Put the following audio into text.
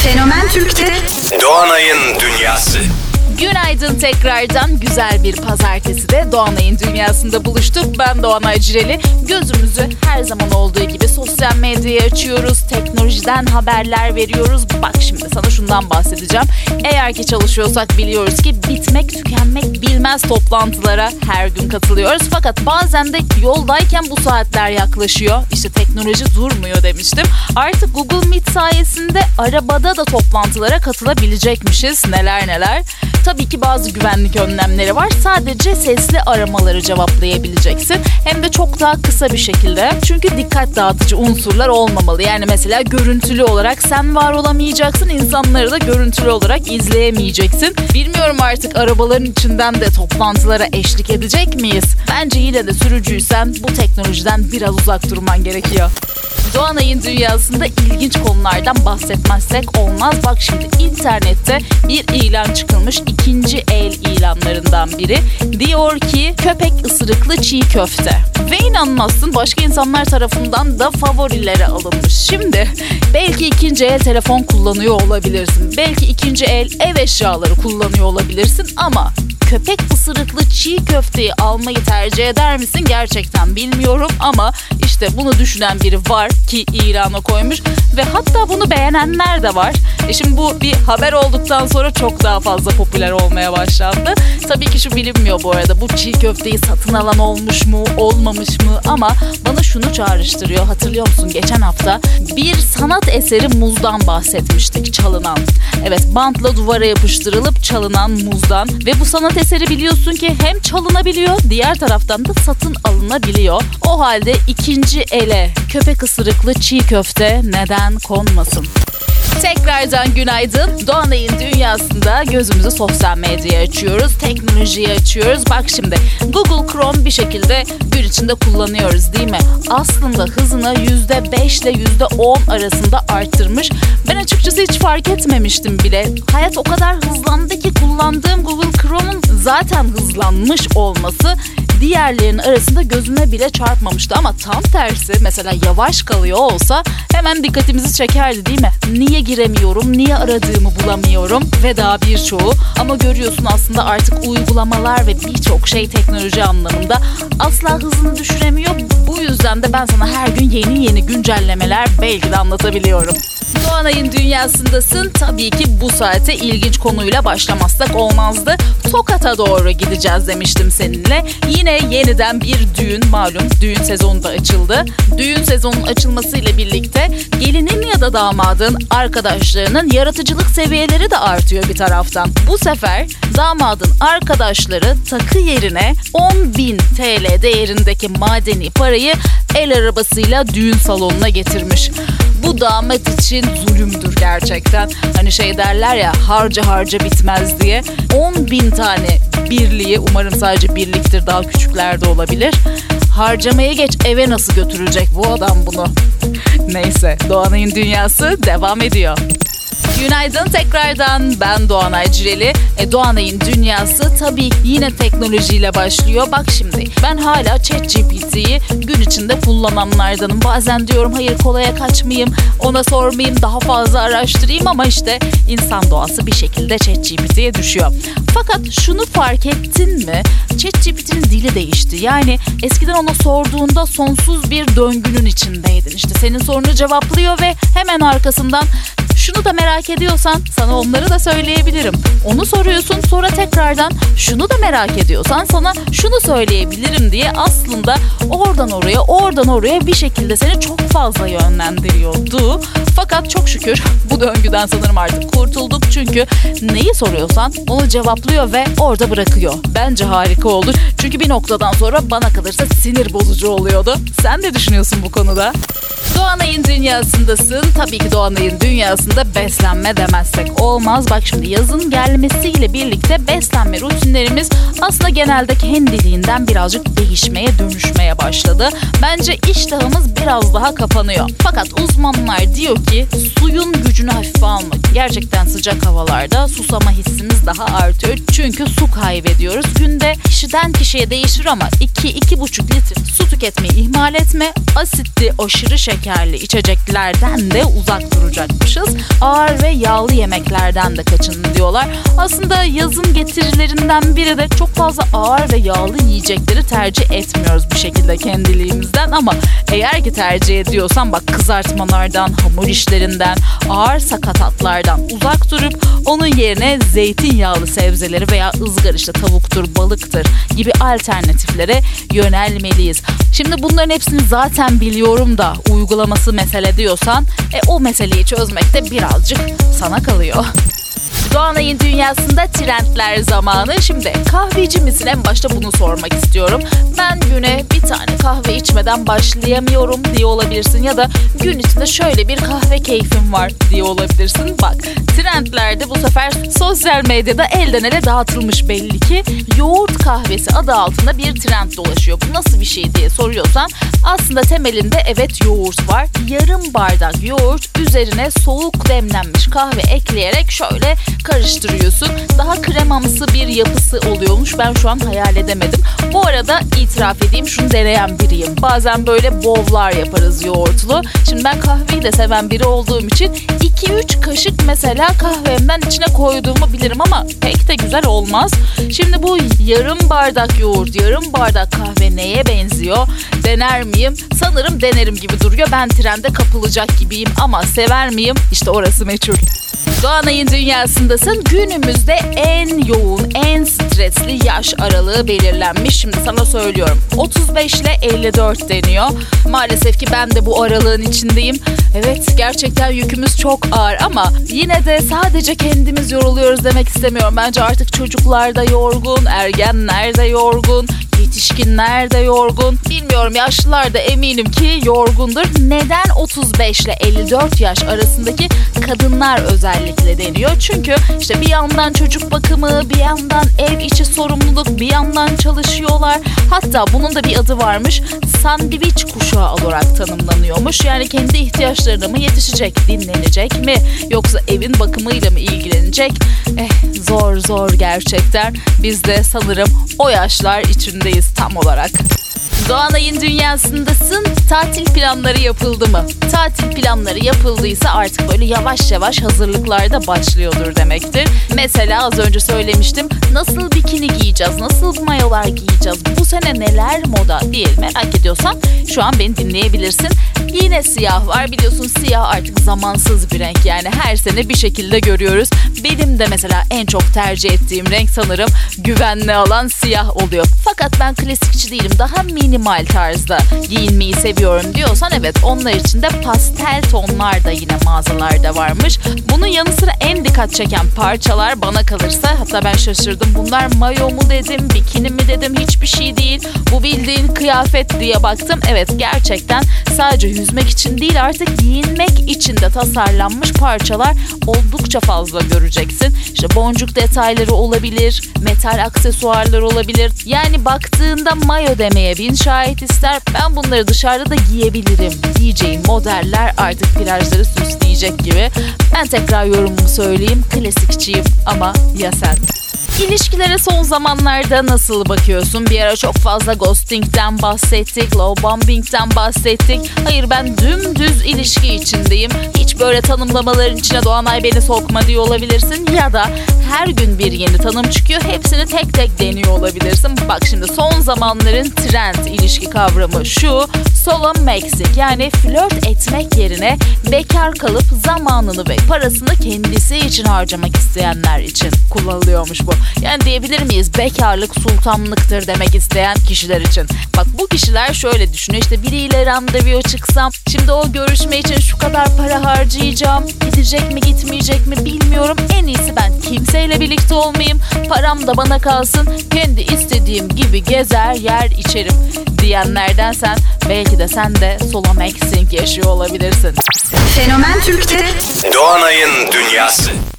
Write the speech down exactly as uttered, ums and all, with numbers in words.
Fenomen Türk'te Doğanay'ın Dünyası. Günaydın tekrardan. Güzel bir pazartesi de Doğanay'ın dünyasında buluştuk. Ben Doğanay Cireli. Gözümüzü her zaman olduğu gibi sosyal medyaya açıyoruz. Teknolojiden haberler veriyoruz. Bak şimdi sana şundan bahsedeceğim. Eğer ki çalışıyorsak biliyoruz ki bitmek tükenmek bilmez toplantılara her gün katılıyoruz. Fakat bazen de yoldayken bu saatler yaklaşıyor. İşte teknoloji durmuyor demiştim. Artık Google Meet sayesinde arabada da toplantılara katılabilecekmişiz. Neler neler. Tabii ki bazı güvenlik önlemleri var. Sadece sesli aramaları cevaplayabileceksin. Hem de çok daha kısa bir şekilde. Çünkü dikkat dağıtıcı unsurlar olmamalı. Yani mesela görüntülü olarak sen var olamayacaksın. İnsanları da görüntülü olarak izleyemeyeceksin. Bilmiyorum artık arabaların içinden de toplantılara eşlik edecek miyiz? Bence yine de sürücüysen bu teknolojiden biraz uzak durman gerekiyor. Doğanay'ın dünyasında ilginç konulardan bahsetmezsek olmaz. Bak şimdi internette bir ilan çıkılmış, ikinci el ilanlarından biri. Diyor ki köpek ısırıklı çiğ köfte. Ve inanmazsın başka insanlar tarafından da favorilere alınmış. Şimdi belki ikinci el telefon kullanıyor olabilirsin. Belki ikinci el ev eşyaları kullanıyor olabilirsin ama köpek ısırıklı çiğ köfteyi almayı tercih eder misin? Gerçekten bilmiyorum ama işte bunu düşünen biri var ki ilana koymuş ve hatta bunu beğenenler de var. E şimdi bu bir haber olduktan sonra çok daha fazla popüler olmaya başlandı. Tabii ki şu bilinmiyor bu arada, bu çiğ köfteyi satın alan olmuş mu olmamış mı, ama bana şunu çağrıştırıyor. Hatırlıyor musun, geçen hafta bir sanat eseri muzdan bahsetmiştik, çalınan. Evet, bantla duvara yapıştırılıp çalınan muzdan ve bu sanat eseri biliyorsun ki hem çalınabiliyor, diğer taraftan da satın alınabiliyor. O halde ikinci ele köpek ısırıklı çiğ köfte neden konmasın? Tekrardan günaydın. Doğanay'ın dünyasında gözümüzü sosyal medyaya açıyoruz, teknolojiyi açıyoruz. Bak şimdi Google Chrome bir şekilde gün içinde kullanıyoruz değil mi? Aslında hızını yüzde beş ile yüzde on arasında arttırmış. Ben açıkçası hiç fark etmemiştim bile. Hayat o kadar hızlandı ki kullandığım Google Chrome'un zaten hızlanmış olması diğerlerinin arasında gözüme bile çarpmamıştı. Ama tam tersi, mesela yavaş kalıyor olsa hemen dikkatimizi çekerdi değil mi? Niye giremiyorum, niye aradığımı bulamıyorum ve daha birçoğu. Ama görüyorsun aslında artık uygulamalar ve birçok şey teknoloji anlamında asla hızını düşüremiyor. Bu yüzden de ben sana her gün yeni yeni güncellemeler belki de anlatabiliyorum. Doğanay'ın dünyasındasın. Tabii ki bu saate ilginç konuyla başlamazsak olmazdı. Tokat'a doğru gideceğiz demiştim seninle. Yine yeniden bir düğün, malum düğün sezonu da açıldı. Düğün sezonunun açılmasıyla birlikte gelinin ya da damadın arkadaşlarının yaratıcılık seviyeleri de artıyor bir taraftan. Bu sefer damadın arkadaşları takı yerine on bin TL değerindeki madeni parayı el arabasıyla düğün salonuna getirmiş. Bu damat için zulümdür gerçekten. Hani şey derler ya, harca harca bitmez diye. on bin tane birliği, umarım sadece birliktir, daha küçükler de olabilir. Harcamaya geç, eve nasıl götürecek bu adam bunu? Neyse, Doğanay'ın dünyası devam ediyor. Günaydın tekrardan, ben Doğanay Cireli. E, Doğanay'ın dünyası tabii yine teknolojiyle başlıyor. Bak şimdi ben hala ChatGPT'yi gün içinde kullananlardanım. Bazen diyorum hayır kolaya kaçmayayım, ona sormayayım, daha fazla araştırayım, ama işte insan doğası bir şekilde ChatGPT'ye düşüyor. Fakat şunu fark ettin mi? ChatGPT'nin dili değişti. Yani eskiden ona sorduğunda sonsuz bir döngünün içindeydin. İşte senin sorunu cevaplıyor ve hemen arkasından şunu da merak ediyorsan sana onları da söyleyebilirim. Onu soruyorsun, sonra tekrardan şunu da merak ediyorsan sana şunu söyleyebilirim diye aslında oradan oraya, oradan oraya bir şekilde seni çok fazla yönlendiriyordu. Fakat çok şükür bu döngüden sanırım artık kurtulduk. Çünkü neyi soruyorsan onu cevaplıyor ve orada bırakıyor. Bence harika oldu. Çünkü bir noktadan sonra bana kalırsa sinir bozucu oluyordu. Sen ne düşünüyorsun bu konuda? Doğanay'ın dünyasındasın. Tabii ki Doğanay'ın dünyasında beslenme demezsek olmaz. Bak şimdi yazın gelmesiyle birlikte beslenme rutinlerimiz aslında genelde kendiliğinden birazcık değişmeye, dönüşmeye başladı. Bence iştahımız biraz daha kapanıyor. Fakat uzmanlar diyor ki suyun gücünü hafife almak, gerçekten sıcak havalarda susama hissimiz daha artıyor. Çünkü su kaybediyoruz. Günde kişiden kişiye değişir ama iki iki buçuk litre su tüketmeyi ihmal etme. Asitli, aşırı şekerli içeceklerden de uzak duracakmışız. Ağır ve yağlı yemeklerden de kaçının diyorlar. Aslında yazın getirilerinden biri de çok fazla ağır ve yağlı yiyecekleri tercih etmiyoruz bir şekilde kendiliğimizden, ama eğer ki tercih ediyorsan bak, kızartmalardan, hamur işlerinden, ağır sakatatlardan uzak durup onun yerine zeytinyağlı sebzeleri veya ızgara işte tavuktur, balıktır gibi alternatiflere yönelmeliyiz. Şimdi bunların hepsini zaten biliyorum da uygulaması mesele diyorsan e, o meseleyi çözmek de birazcık sana kalıyor. Doğanay'ın dünyasında trendler zamanı. Şimdi kahveci misin? En başta bunu sormak istiyorum. Ben güne bir tane kahve içmeden başlayamıyorum diye olabilirsin. Ya da gün içinde şöyle bir kahve keyfim var diye olabilirsin. Bak, trendlerde bu sefer sosyal medyada elden ele dağıtılmış belli ki. Yoğurt kahvesi adı altında bir trend dolaşıyor. Bu nasıl bir şey diye soruyorsan aslında temelinde evet yoğurt var. Yarım bardak yoğurt üzerine soğuk demlenmiş kahve ekleyerek şöyle karıştırıyorsun. Daha kremamsı bir yapısı oluyormuş. Ben şu an hayal edemedim. Bu arada itiraf edeyim, şunu deneyen biriyim. Bazen böyle bowl'lar yaparız yoğurtlu. Şimdi ben kahveyi de seven biri olduğum için iki üç kaşık mesela kahvemden içine koyduğumu bilirim ama pek de güzel olmaz. Şimdi bu yarım bardak yoğurt, yarım bardak kahve neye benziyor? Dener miyim? Sanırım denerim gibi duruyor. Ben trende kapılacak gibiyim ama sever miyim? İşte orası meçhul. Doğanay'ın dünyasındasın. Günümüzde en yoğun, en stresli yaş aralığı belirlenmiş. Şimdi sana söylüyorum. otuz beş ile elli dört deniyor. Maalesef ki ben de bu aralığın içindeyim. Evet, gerçekten yükümüz çok ağır ama yine de sadece kendimiz yoruluyoruz demek istemiyorum. Bence artık çocuklar da yorgun, ergenler de yorgun, yetişkinler de yorgun. Bilmiyorum, yaşlılar da eminim ki yorgundur. Neden otuz beş ile elli dört yaş arasındaki kadınlar özellikle deniyor? Çünkü işte bir yandan çocuk bakımı, bir yandan ev içi sorumluluk, bir yandan çalışıyorlar. Hatta bunun da bir adı varmış. Sandviç kuşağı olarak tanımlanıyormuş. Yani kendi ihtiyaçlarına mı yetişecek, dinlenecek mi? Yoksa evin bakımıyla mı ilgilenecek? Eh, zor zor gerçekten. Biz de sanırım o yaşlar içindeyiz tam olarak. Doğanay'ın dünyasındasın. Tatil planları yapıldı mı? Tatil planları yapıldıysa artık böyle yavaş yavaş hazırlıklar da başlıyordur demektir. Mesela az önce söylemiştim. Nasıl bikini giyeceğiz? Nasıl mayolar giyeceğiz? Bu sene neler moda diye merak ediyorsan şu an beni dinleyebilirsin. Yine siyah var. Biliyorsun siyah artık zamansız bir renk. Yani her sene bir şekilde görüyoruz. Benim de mesela en çok tercih ettiğim renk sanırım güvenli alan siyah oluyor. Fakat ben klasikçi değilim. Daha minimal tarzda giyinmeyi seviyorum diyorsan evet, onlar için de pastel tonlar da yine mağazalarda varmış. Bunun yanı sıra en dikkat çeken parçalar bana kalırsa, hatta ben şaşırdım. Bunlar mayo mu dedim, bikini mi dedim, hiçbir şey değil. Bu bildiğin kıyafet diye baktım. Evet, gerçekten sadece yüzmek için değil, artık giyinmek için de tasarlanmış parçalar oldukça fazla göreceksin. İşte boncuk detayları olabilir, metal aksesuarlar olabilir. Yani baktığında mayo demeye bin şahit ister. Ben bunları dışarıda da giyebilirim diyeceğin modeller artık plajları süsleyecek gibi. Ben tekrar yorumumu söyleyeyim. Klasikçiyim ama ya sen? İlişkilere son zamanlarda nasıl bakıyorsun? Bir ara çok fazla ghosting'den bahsettik, love bombing'den bahsettik. Hayır, ben dümdüz ilişki içindeyim. Hiç böyle tanımlamaların içine Doğanay beni sokma diye olabilirsin. Ya da her gün bir yeni tanım çıkıyor. Hepsini tek tek deniyor olabilirsin. Bak şimdi, son zamanların trend ilişki kavramı şu: solo maxing, yani flört etmek yerine bekar kalıp zamanını ve parasını kendisi için harcamak isteyenler için kullanılıyormuş bu. Yani diyebilir miyiz, bekarlık sultanlıktır demek isteyen kişiler için. Bak, bu kişiler şöyle düşünüyor: işte biriyle randevuya çıksam, şimdi o görüşme için şu kadar para harcayacağım, gidecek mi gitmeyecek mi bilmiyorum, en iyisi ben kimseyle birlikte olmayayım, param da bana kalsın, kendi istediğim gibi gezer yer içerim diyenlerden sen, belki de sen de solo maxing yaşıyor olabilirsin. Fenomen Türk'te Doğanay'ın dünyası.